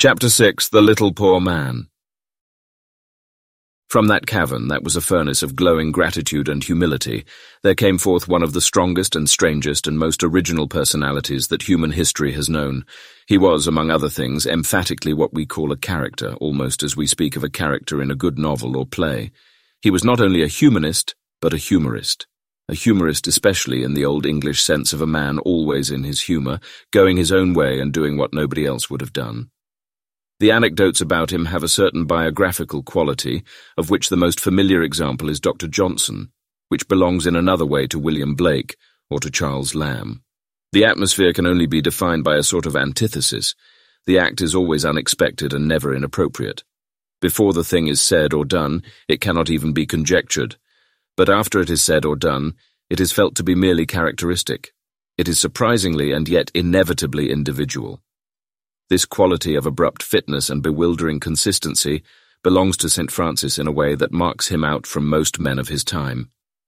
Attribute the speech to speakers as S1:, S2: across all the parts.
S1: Chapter 6 The Little Poor Man. From that cavern that was a furnace of glowing gratitude and humility, there came forth one of the strongest and strangest and most original personalities that human history has known. He was, among other things, emphatically what we call a character, almost as we speak of a character in a good novel or play. He was not only a humanist, but a humorist especially in the old English sense of a man always in his humour, going his own way and doing what nobody else would have done. The anecdotes about him have a certain biographical quality, of which the most familiar example is Dr. Johnson, which belongs in another way to William Blake or to Charles Lamb. The atmosphere can only be defined by a sort of antithesis. The act is always unexpected and never inappropriate. Before the thing is said or done, it cannot even be conjectured. But after it is said or done, it is felt to be merely characteristic. It is surprisingly and yet inevitably individual. This quality of abrupt fitness and bewildering consistency belongs to St. Francis in a way that marks him out from most men of his time.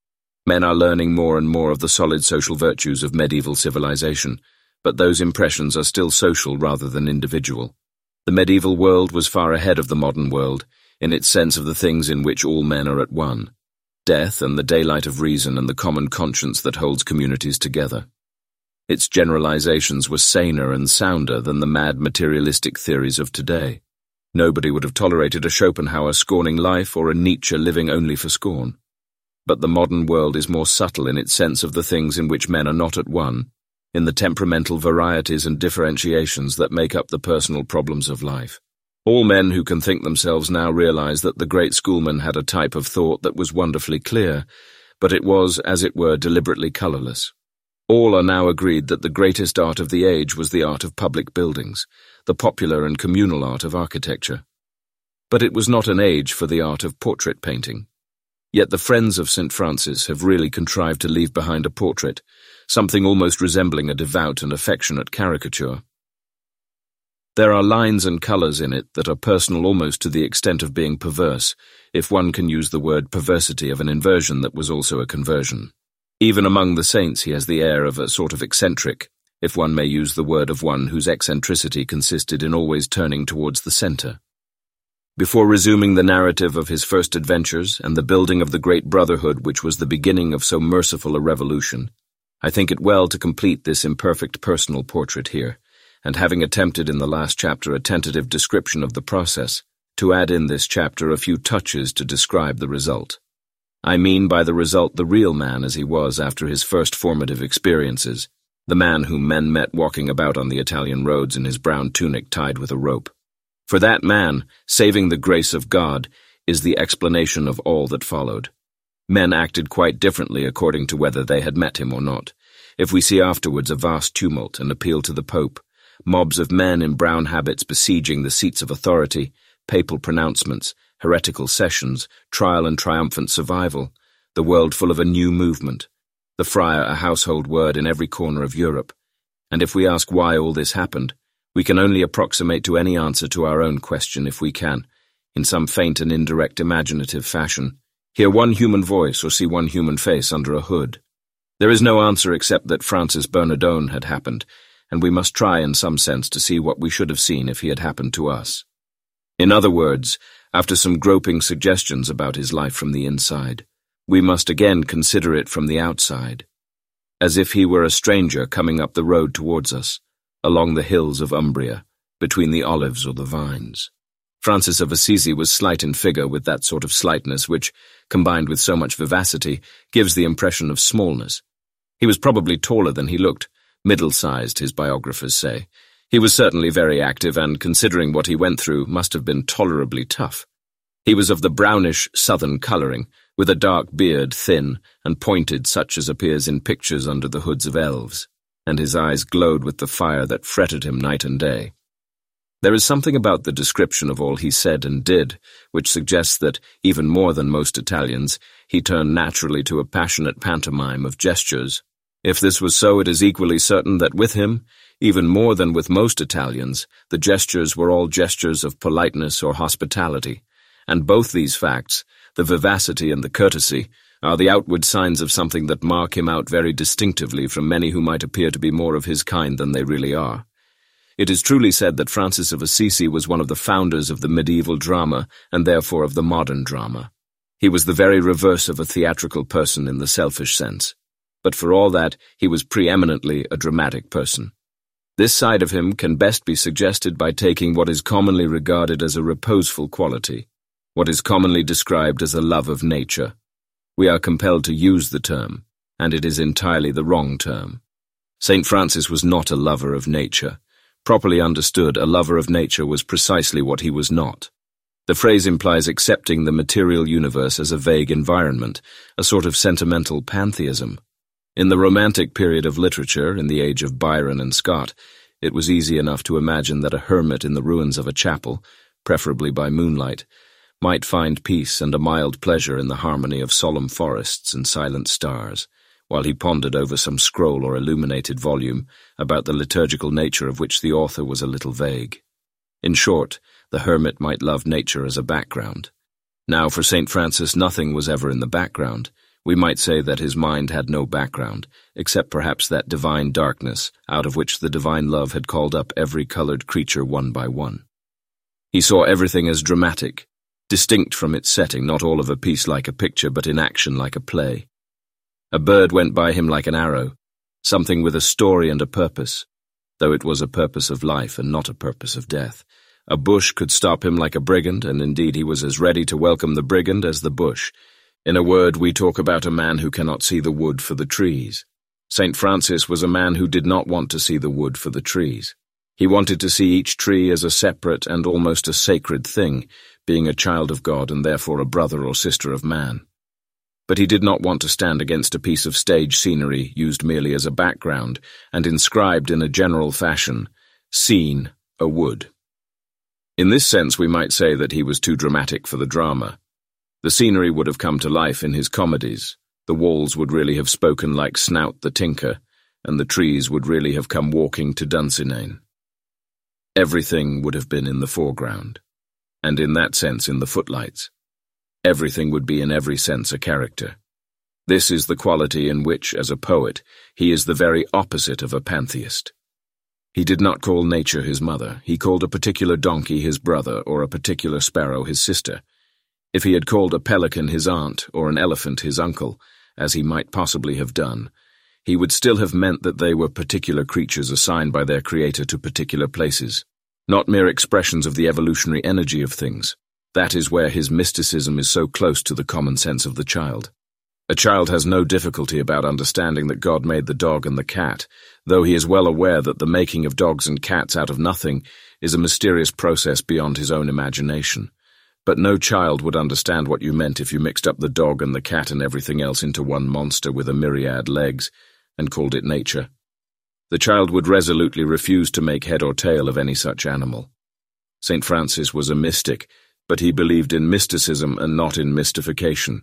S1: Men are learning more and more of the solid social virtues of medieval civilization, but those impressions are still social rather than individual. The medieval world was far ahead of the modern world, in its sense of the things in which all men are at one: death and the daylight of reason and the common conscience that holds communities together. Its generalizations were saner and sounder than the mad materialistic theories of today. Nobody would have tolerated a Schopenhauer scorning life or a Nietzsche living only for scorn. But the modern world is more subtle in its sense of the things in which men are not at one, in the temperamental varieties and differentiations that make up the personal problems of life. All men who can think themselves now realize that the great schoolman had a type of thought that was wonderfully clear, but it was, as it were, deliberately colorless. All are now agreed that the greatest art of the age was the art of public buildings, the popular and communal art of architecture. But it was not an age for the art of portrait painting. Yet the friends of St. Francis have really contrived to leave behind a portrait, something almost resembling a devout and affectionate caricature. There are lines and colours in it that are personal almost to the extent of being perverse, if one can use the word perversity of an inversion that was also a conversion. Even among the saints he has the air of a sort of eccentric, if one may use the word of one whose eccentricity consisted in always turning towards the centre. Before resuming the narrative of his first adventures and the building of the great brotherhood which was the beginning of so merciful a revolution, I think it well to complete this imperfect personal portrait here, and having attempted in the last chapter a tentative description of the process, to add in this chapter a few touches to describe the result. I mean by the result the real man as he was after his first formative experiences, the man whom men met walking about on the Italian roads in his brown tunic tied with a rope. For that man, saving the grace of God, is the explanation of all that followed. Men acted quite differently according to whether they had met him or not. If we see afterwards a vast tumult and appeal to the Pope, mobs of men in brown habits besieging the seats of authority, papal pronouncements, heretical sessions, trial and triumphant survival, the world full of a new movement, the friar a household word in every corner of Europe. And if we ask why all this happened, we can only approximate to any answer to our own question if we can, in some faint and indirect imaginative fashion, hear one human voice or see one human face under a hood. There is no answer except that Francis Bernardone had happened, and we must try in some sense to see what we should have seen if he had happened to us. In other words, after some groping suggestions about his life from the inside, we must again consider it from the outside, as if he were a stranger coming up the road towards us, along the hills of Umbria, between the olives or the vines. Francis of Assisi was slight in figure with that sort of slightness which, combined with so much vivacity, gives the impression of smallness. He was probably taller than he looked, middle-sized, his biographers say. He was certainly very active and, considering what he went through, must have been tolerably tough. He was of the brownish southern colouring, with a dark beard, thin and pointed such as appears in pictures under the hoods of elves, and his eyes glowed with the fire that fretted him night and day. There is something about the description of all he said and did which suggests that, even more than most Italians, he turned naturally to a passionate pantomime of gestures. If this was so, it is equally certain that with him, even more than with most Italians, the gestures were all gestures of politeness or hospitality, and both these facts, the vivacity and the courtesy, are the outward signs of something that mark him out very distinctively from many who might appear to be more of his kind than they really are. It is truly said that Francis of Assisi was one of the founders of the medieval drama and therefore of the modern drama. He was the very reverse of a theatrical person in the selfish sense. But for all that, he was preeminently a dramatic person. This side of him can best be suggested by taking what is commonly regarded as a reposeful quality, what is commonly described as a love of nature. We are compelled to use the term, and it is entirely the wrong term. St. Francis was not a lover of nature. Properly understood, a lover of nature was precisely what he was not. The phrase implies accepting the material universe as a vague environment, a sort of sentimental pantheism. In the Romantic period of literature, in the age of Byron and Scott, it was easy enough to imagine that a hermit in the ruins of a chapel, preferably by moonlight, might find peace and a mild pleasure in the harmony of solemn forests and silent stars, while he pondered over some scroll or illuminated volume about the liturgical nature of which the author was a little vague. In short, the hermit might love nature as a background. Now, for St. Francis, nothing was ever in the background. We might say that his mind had no background, except perhaps that divine darkness, out of which the divine love had called up every colored creature one by one. He saw everything as dramatic, distinct from its setting, not all of a piece like a picture, but in action like a play. A bird went by him like an arrow, something with a story and a purpose, though it was a purpose of life and not a purpose of death. A bush could stop him like a brigand, and indeed he was as ready to welcome the brigand as the bush. In a word, we talk about a man who cannot see the wood for the trees. St. Francis was a man who did not want to see the wood for the trees. He wanted to see each tree as a separate and almost a sacred thing, being a child of God and therefore a brother or sister of man. But he did not want to stand against a piece of stage scenery used merely as a background and inscribed in a general fashion, "Scene, a wood." In this sense, we might say that he was too dramatic for the drama. The scenery would have come to life in his comedies. The walls would really have spoken like Snout the Tinker, and the trees would really have come walking to Dunsinane. Everything would have been in the foreground, and in that sense in the footlights. Everything would be in every sense a character. This is the quality in which, as a poet, he is the very opposite of a pantheist. He did not call nature his mother. He called a particular donkey his brother, or a particular sparrow his sister. If he had called a pelican his aunt, or an elephant his uncle, as he might possibly have done, he would still have meant that they were particular creatures assigned by their Creator to particular places, not mere expressions of the evolutionary energy of things. That is where his mysticism is so close to the common sense of the child. A child has no difficulty about understanding that God made the dog and the cat, though he is well aware that the making of dogs and cats out of nothing is a mysterious process beyond his own imagination. But no child would understand what you meant if you mixed up the dog and the cat and everything else into one monster with a myriad legs and called it nature. The child would resolutely refuse to make head or tail of any such animal. St. Francis was a mystic, but he believed in mysticism and not in mystification.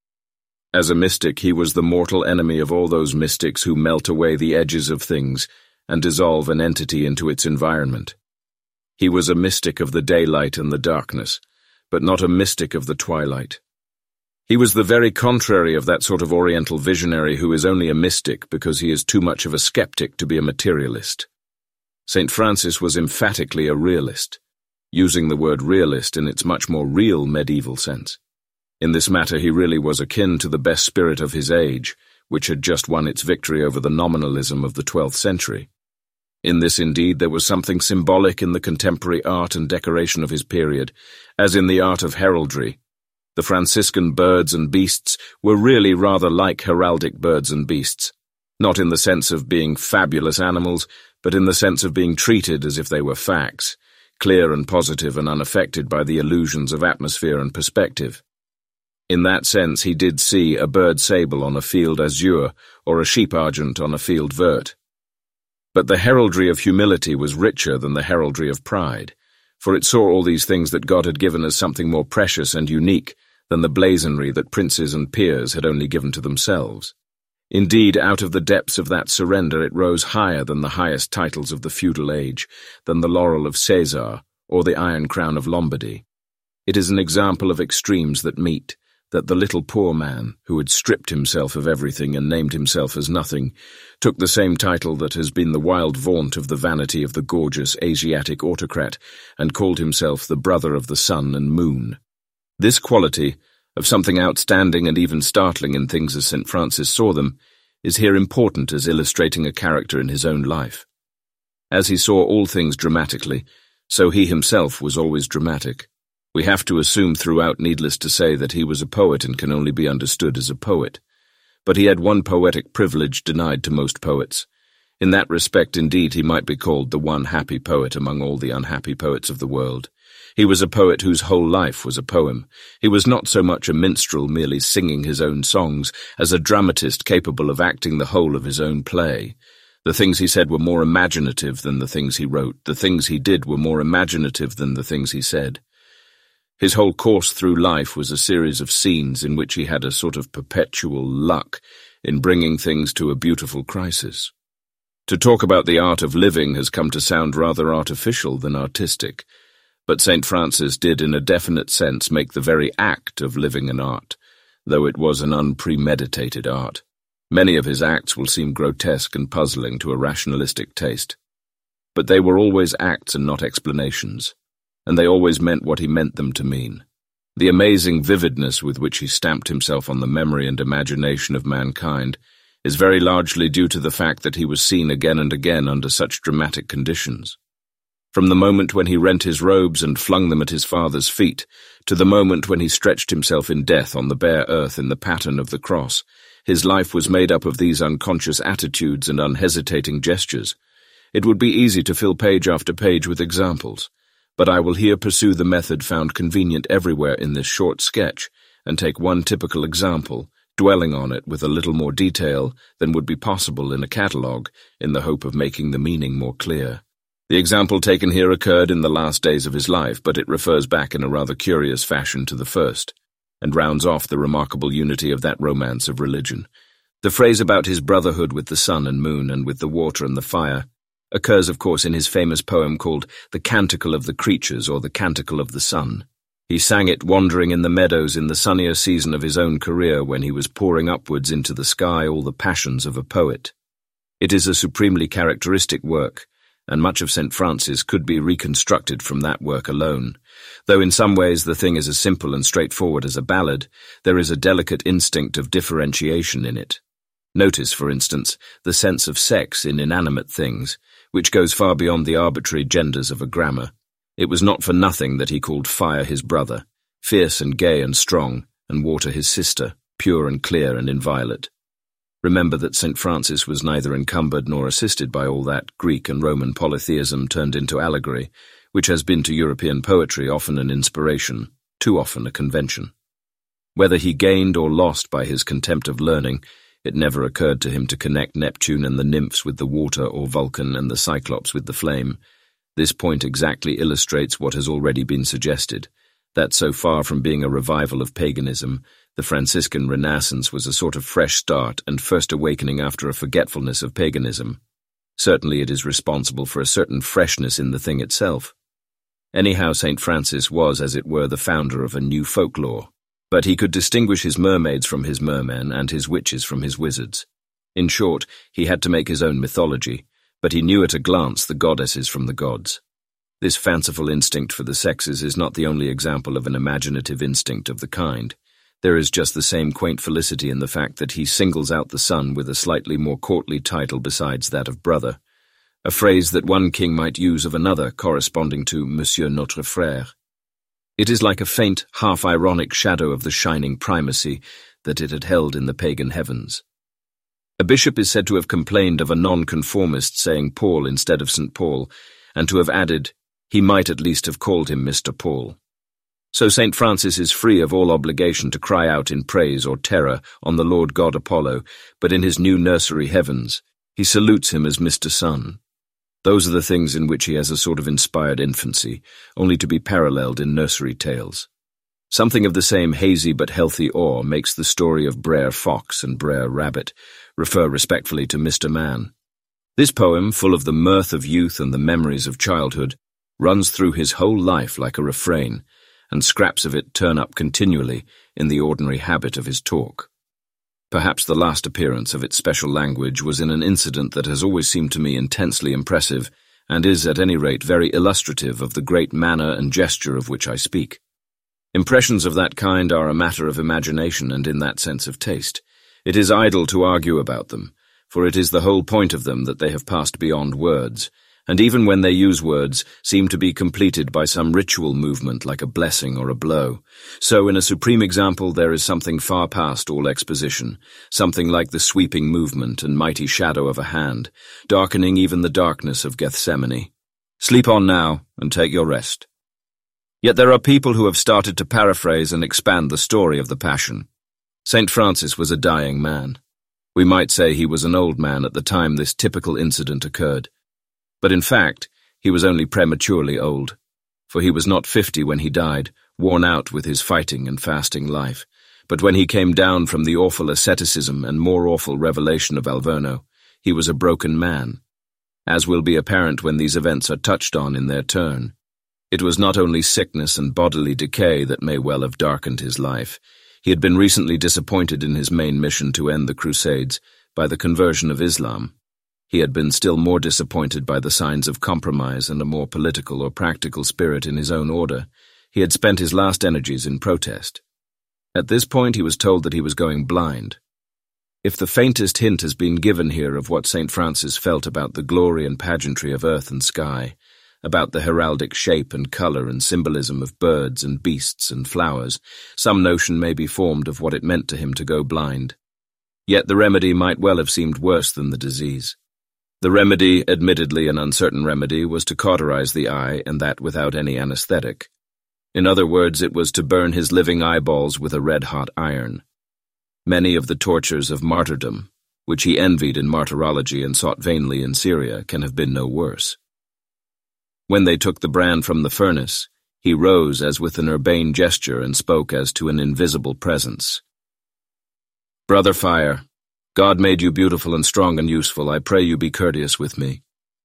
S1: As a mystic, he was the mortal enemy of all those mystics who melt away the edges of things and dissolve an entity into its environment. He was a mystic of the daylight and the darkness, but not a mystic of the twilight. He was the very contrary of that sort of Oriental visionary who is only a mystic because he is too much of a skeptic to be a materialist. St. Francis was emphatically a realist, using the word realist in its much more real medieval sense. In this matter, he really was akin to the best spirit of his age, which had just won its victory over the nominalism of the 12th century. In this, indeed, there was something symbolic in the contemporary art and decoration of his period, as in the art of heraldry. The Franciscan birds and beasts were really rather like heraldic birds and beasts, not in the sense of being fabulous animals, but in the sense of being treated as if they were facts, clear and positive and unaffected by the illusions of atmosphere and perspective. In that sense, he did see a bird sable on a field azure or a sheep argent on a field vert. But the heraldry of humility was richer than the heraldry of pride, for it saw all these things that God had given as something more precious and unique than the blazonry that princes and peers had only given to themselves. Indeed, out of the depths of that surrender it rose higher than the highest titles of the feudal age, than the laurel of Caesar or the iron crown of Lombardy. It is an example of extremes that meet, that the little poor man, who had stripped himself of everything and named himself as nothing, took the same title that has been the wild vaunt of the vanity of the gorgeous Asiatic autocrat, and called himself the brother of the sun and moon. This quality, of something outstanding and even startling in things as St. Francis saw them, is here important as illustrating a character in his own life. As he saw all things dramatically, so he himself was always dramatic. We have to assume throughout, needless to say, that he was a poet and can only be understood as a poet. But he had one poetic privilege denied to most poets. In that respect, indeed, he might be called the one happy poet among all the unhappy poets of the world. He was a poet whose whole life was a poem. He was not so much a minstrel merely singing his own songs as a dramatist capable of acting the whole of his own play. The things he said were more imaginative than the things he wrote. The things he did were more imaginative than the things he said. His whole course through life was a series of scenes in which he had a sort of perpetual luck in bringing things to a beautiful crisis. To talk about the art of living has come to sound rather artificial than artistic, but St. Francis did in a definite sense make the very act of living an art, though it was an unpremeditated art. Many of his acts will seem grotesque and puzzling to a rationalistic taste, but they were always acts and not explanations, and they always meant what he meant them to mean. The amazing vividness with which he stamped himself on the memory and imagination of mankind is very largely due to the fact that he was seen again and again under such dramatic conditions. From the moment when he rent his robes and flung them at his father's feet, to the moment when he stretched himself in death on the bare earth in the pattern of the cross, his life was made up of these unconscious attitudes and unhesitating gestures. It would be easy to fill page after page with examples, but I will here pursue the method found convenient everywhere in this short sketch, and take one typical example, dwelling on it with a little more detail than would be possible in a catalogue, in the hope of making the meaning more clear. The example taken here occurred in the last days of his life, but it refers back in a rather curious fashion to the first, and rounds off the remarkable unity of that romance of religion. The phrase about his brotherhood with the sun and moon and with the water and the fire occurs, of course, in his famous poem called The Canticle of the Creatures, or The Canticle of the Sun. He sang it wandering in the meadows in the sunnier season of his own career, when he was pouring upwards into the sky all the passions of a poet. It is a supremely characteristic work, and much of St. Francis could be reconstructed from that work alone. Though in some ways the thing is as simple and straightforward as a ballad, there is a delicate instinct of differentiation in it. Notice, for instance, the sense of sex in inanimate things, which goes far beyond the arbitrary genders of a grammar. It was not for nothing that he called fire his brother, fierce and gay and strong, and water his sister, pure and clear and inviolate. Remember that St. Francis was neither encumbered nor assisted by all that Greek and Roman polytheism turned into allegory, which has been to European poetry often an inspiration, too often a convention. Whether he gained or lost by his contempt of learning, it never occurred to him to connect Neptune and the nymphs with the water, or Vulcan and the Cyclops with the flame. This point exactly illustrates what has already been suggested, that so far from being a revival of paganism, the Franciscan Renaissance was a sort of fresh start and first awakening after a forgetfulness of paganism. Certainly it is responsible for a certain freshness in the thing itself. Anyhow, St. Francis was, as it were, the founder of a new folklore, but he could distinguish his mermaids from his mermen and his witches from his wizards. In short, he had to make his own mythology, but he knew at a glance the goddesses from the gods. This fanciful instinct for the sexes is not the only example of an imaginative instinct of the kind. There is just the same quaint felicity in the fact that he singles out the sun with a slightly more courtly title besides that of brother, a phrase that one king might use of another corresponding to Monsieur notre frère. It is like a faint, half-ironic shadow of the shining primacy that it had held in the pagan heavens. A bishop is said to have complained of a nonconformist saying Paul instead of St. Paul, and to have added, he might at least have called him Mr. Paul. So St. Francis is free of all obligation to cry out in praise or terror on the Lord God Apollo, but in his new nursery heavens, he salutes him as Mr. Sun. Those are the things in which he has a sort of inspired infancy, only to be paralleled in nursery tales. Something of the same hazy but healthy awe makes the story of Brer Fox and Brer Rabbit refer respectfully to Mr. Man. This poem, full of the mirth of youth and the memories of childhood, runs through his whole life like a refrain, and scraps of it turn up continually in the ordinary habit of his talk. Perhaps the last appearance of its special language was in an incident that has always seemed to me intensely impressive, and is at any rate very illustrative of the great manner and gesture of which I speak. Impressions of that kind are a matter of imagination and in that sense of taste. It is idle to argue about them, for it is the whole point of them that they have passed beyond words, and even when they use words, seem to be completed by some ritual movement like a blessing or a blow. So in a supreme example there is something far past all exposition, something like the sweeping movement and mighty shadow of a hand, darkening even the darkness of Gethsemane. Sleep on now, and take your rest. Yet there are people who have started to paraphrase and expand the story of the Passion. St. Francis was a dying man. We might say he was an old man at the time this typical incident occurred. But in fact, he was only prematurely old, for he was not 50 when he died, worn out with his fighting and fasting life. But when he came down from the awful asceticism and more awful revelation of Alverno, he was a broken man, as will be apparent when these events are touched on in their turn. It was not only sickness and bodily decay that may well have darkened his life. He had been recently disappointed in his main mission to end the Crusades by the conversion of Islam. He had been still more disappointed by the signs of compromise and a more political or practical spirit in his own order. He had spent his last energies in protest. At this point he was told that he was going blind. If the faintest hint has been given here of what St. Francis felt about the glory and pageantry of earth and sky, about the heraldic shape and colour and symbolism of birds and beasts and flowers, some notion may be formed of what it meant to him to go blind. Yet the remedy might well have seemed worse than the disease. The remedy, admittedly an uncertain remedy, was to cauterize the eye, and that without any anesthetic. In other words, it was to burn his living eyeballs with a red-hot iron. Many of the tortures of martyrdom, which he envied in martyrology and sought vainly in Syria, can have been no worse. When they took the brand from the furnace, he rose as with an urbane gesture and spoke as to an invisible presence. "Brother Fire, God made you beautiful and strong and useful. I pray you be courteous with me.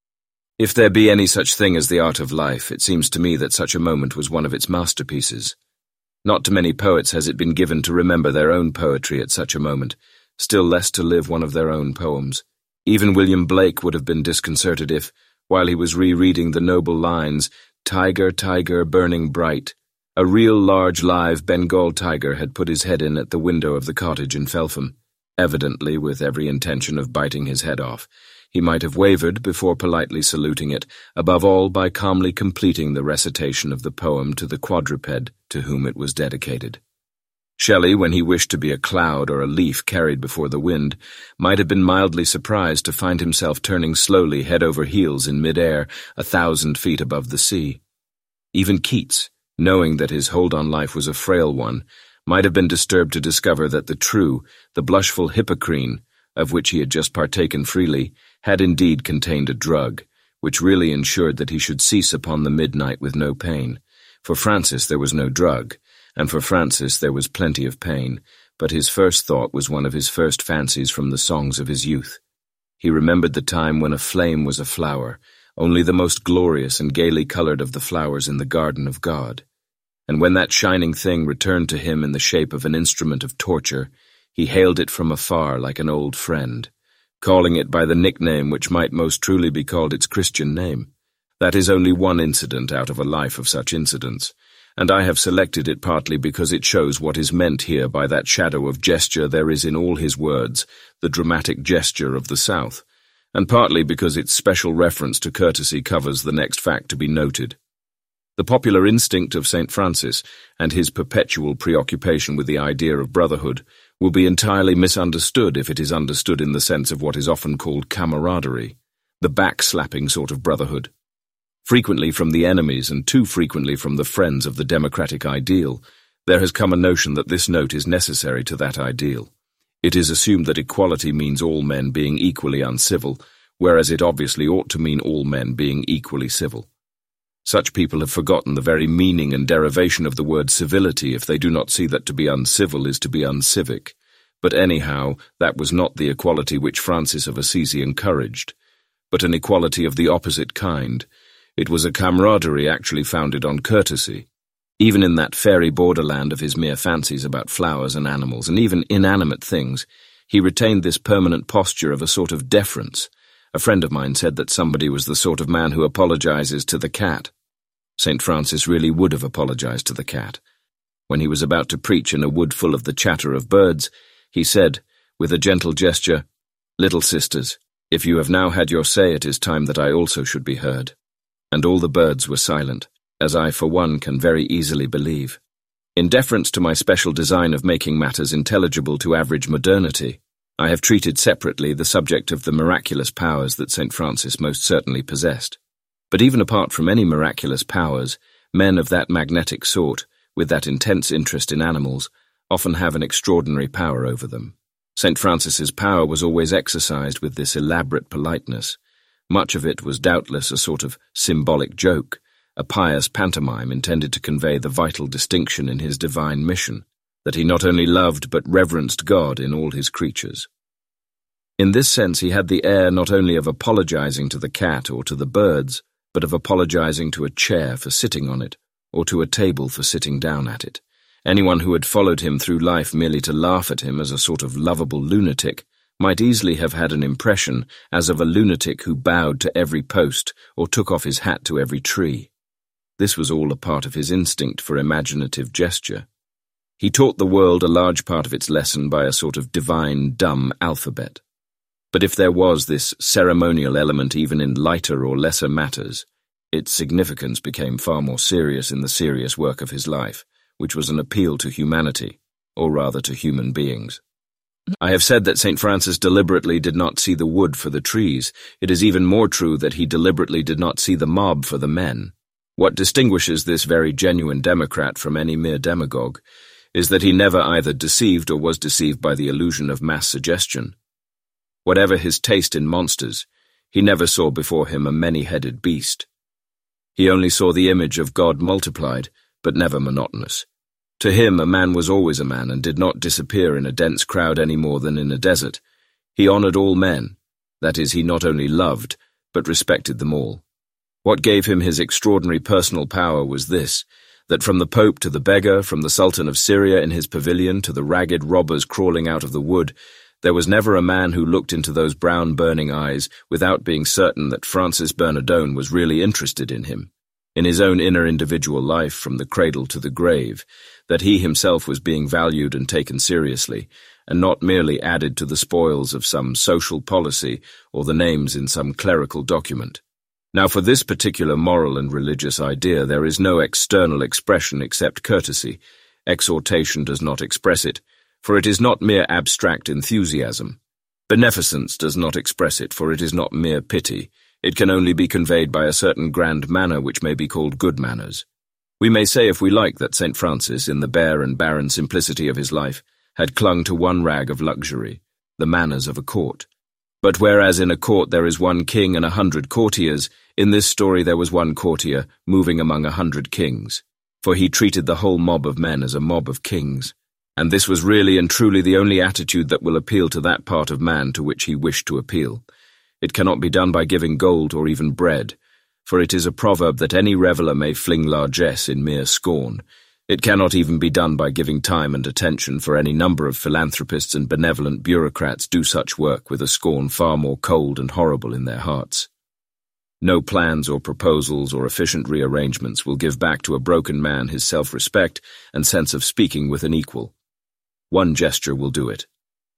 S1: If there be any such thing as the art of life, it seems to me that such a moment was one of its masterpieces. Not to many poets has it been given to remember their own poetry at such a moment, still less to live one of their own poems. Even William Blake would have been disconcerted if, while he was rereading the noble lines, 'Tiger, tiger, burning bright,' a real large live Bengal tiger had put his head in at the window of the cottage in Felpham, evidently with every intention of biting his head off. He might have wavered before politely saluting it, above all by calmly completing the recitation of the poem to the quadruped to whom it was dedicated. Shelley, when he wished to be a cloud or a leaf carried before the wind, might have been mildly surprised to find himself turning slowly head over heels in mid-air, 1,000 feet above the sea. Even Keats, knowing that his hold on life was a frail one, might have been disturbed to discover that the blushful Hippocrene, of which he had just partaken freely, had indeed contained a drug, which really ensured that he should cease upon the midnight with no pain. For Francis there was no drug, and for Francis there was plenty of pain, but his first thought was one of his first fancies from the songs of his youth. He remembered the time when a flame was a flower, only the most glorious and gaily coloured of the flowers in the garden of God. And when that shining thing returned to him in the shape of an instrument of torture, he hailed it from afar like an old friend, calling it by the nickname which might most truly be called its Christian name. That is only one incident out of a life of such incidents, and I have selected it partly because it shows what is meant here by that shadow of gesture there is in all his words, the dramatic gesture of the South, and partly because its special reference to courtesy covers the next fact to be noted. The popular instinct of St. Francis and his perpetual preoccupation with the idea of brotherhood will be entirely misunderstood if it is understood in the sense of what is often called camaraderie, the back-slapping sort of brotherhood. Frequently from the enemies and too frequently from the friends of the democratic ideal, there has come a notion that this note is necessary to that ideal. It is assumed that equality means all men being equally uncivil, whereas it obviously ought to mean all men being equally civil. Such people have forgotten the very meaning and derivation of the word civility if they do not see that to be uncivil is to be uncivic. But anyhow, that was not the equality which Francis of Assisi encouraged, but an equality of the opposite kind. It was a camaraderie actually founded on courtesy. Even in that fairy borderland of his mere fancies about flowers and animals, and even inanimate things, he retained this permanent posture of a sort of deference. A friend of mine said that somebody was the sort of man who apologizes to the cat. St. Francis really would have apologized to the cat. When he was about to preach in a wood full of the chatter of birds, he said, with a gentle gesture, "Little sisters, if you have now had your say, it is time that I also should be heard." And all the birds were silent, as I for one can very easily believe. In deference to my special design of making matters intelligible to average modernity, I have treated separately the subject of the miraculous powers that St. Francis most certainly possessed. But even apart from any miraculous powers, men of that magnetic sort, with that intense interest in animals, often have an extraordinary power over them. St. Francis's power was always exercised with this elaborate politeness. Much of it was doubtless a sort of symbolic joke, a pious pantomime intended to convey the vital distinction in his divine mission, that he not only loved but reverenced God in all his creatures. In this sense he had the air not only of apologizing to the cat or to the birds, but of apologizing to a chair for sitting on it, or to a table for sitting down at it. Anyone who had followed him through life merely to laugh at him as a sort of lovable lunatic might easily have had an impression as of a lunatic who bowed to every post or took off his hat to every tree. This was all a part of his instinct for imaginative gesture. He taught the world a large part of its lesson by a sort of divine dumb alphabet. But if there was this ceremonial element even in lighter or lesser matters, its significance became far more serious in the serious work of his life, which was an appeal to humanity, or rather to human beings. I have said that St. Francis deliberately did not see the wood for the trees. It is even more true that he deliberately did not see the mob for the men. What distinguishes this very genuine democrat from any mere demagogue is that he never either deceived or was deceived by the illusion of mass suggestion. Whatever his taste in monsters, he never saw before him a many-headed beast. He only saw the image of God multiplied, but never monotonous. To him, a man was always a man and did not disappear in a dense crowd any more than in a desert. He honored all men. That is, he not only loved, but respected them all. What gave him his extraordinary personal power was this, that from the Pope to the beggar, from the Sultan of Syria in his pavilion to the ragged robbers crawling out of the wood, there was never a man who looked into those brown burning eyes without being certain that Francis Bernardone was really interested in him, in his own inner individual life from the cradle to the grave, that he himself was being valued and taken seriously, and not merely added to the spoils of some social policy or the names in some clerical document. Now for this particular moral and religious idea there is no external expression except courtesy. Exhortation does not express it, for it is not mere abstract enthusiasm. Beneficence does not express it, for it is not mere pity. It can only be conveyed by a certain grand manner which may be called good manners. We may say if we like that St. Francis, in the bare and barren simplicity of his life, had clung to one rag of luxury, the manners of a court. But whereas in a court there is one king and 100 courtiers, in this story there was one courtier moving among 100 kings, for he treated the whole mob of men as a mob of kings. And this was really and truly the only attitude that will appeal to that part of man to which he wished to appeal. It cannot be done by giving gold or even bread, for it is a proverb that any reveller may fling largesse in mere scorn. It cannot even be done by giving time and attention, for any number of philanthropists and benevolent bureaucrats do such work with a scorn far more cold and horrible in their hearts. No plans or proposals or efficient rearrangements will give back to a broken man his self-respect and sense of speaking with an equal. One gesture will do it.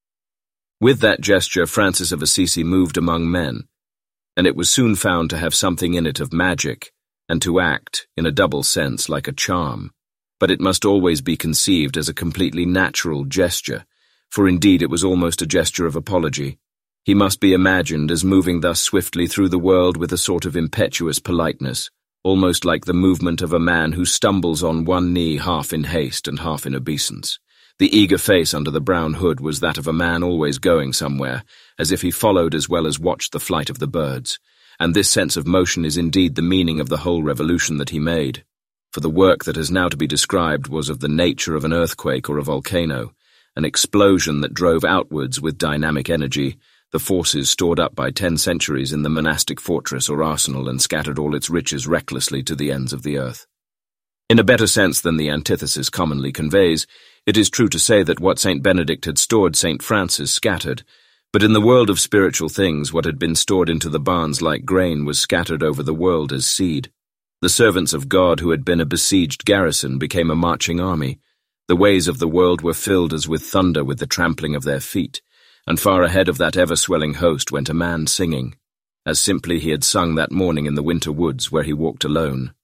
S1: With that gesture, Francis of Assisi moved among men, and it was soon found to have something in it of magic, and to act, in a double sense, like a charm. But it must always be conceived as a completely natural gesture, for indeed it was almost a gesture of apology. He must be imagined as moving thus swiftly through the world with a sort of impetuous politeness, almost like the movement of a man who stumbles on one knee half in haste and half in obeisance. The eager face under the brown hood was that of a man always going somewhere, as if he followed as well as watched the flight of the birds, and this sense of motion is indeed the meaning of the whole revolution that he made. For the work that is now to be described was of the nature of an earthquake or a volcano, an explosion that drove outwards with dynamic energy the forces stored up by 10 centuries in the monastic fortress or arsenal and scattered all its riches recklessly to the ends of the earth. In a better sense than the antithesis commonly conveys, it is true to say that what St. Benedict had stored St. Francis scattered, but in the world of spiritual things what had been stored into the barns like grain was scattered over the world as seed. The servants of God who had been a besieged garrison became a marching army. The ways of the world were filled as with thunder with the trampling of their feet, and far ahead of that ever-swelling host went a man singing, as simply he had sung that morning in the winter woods where he walked alone.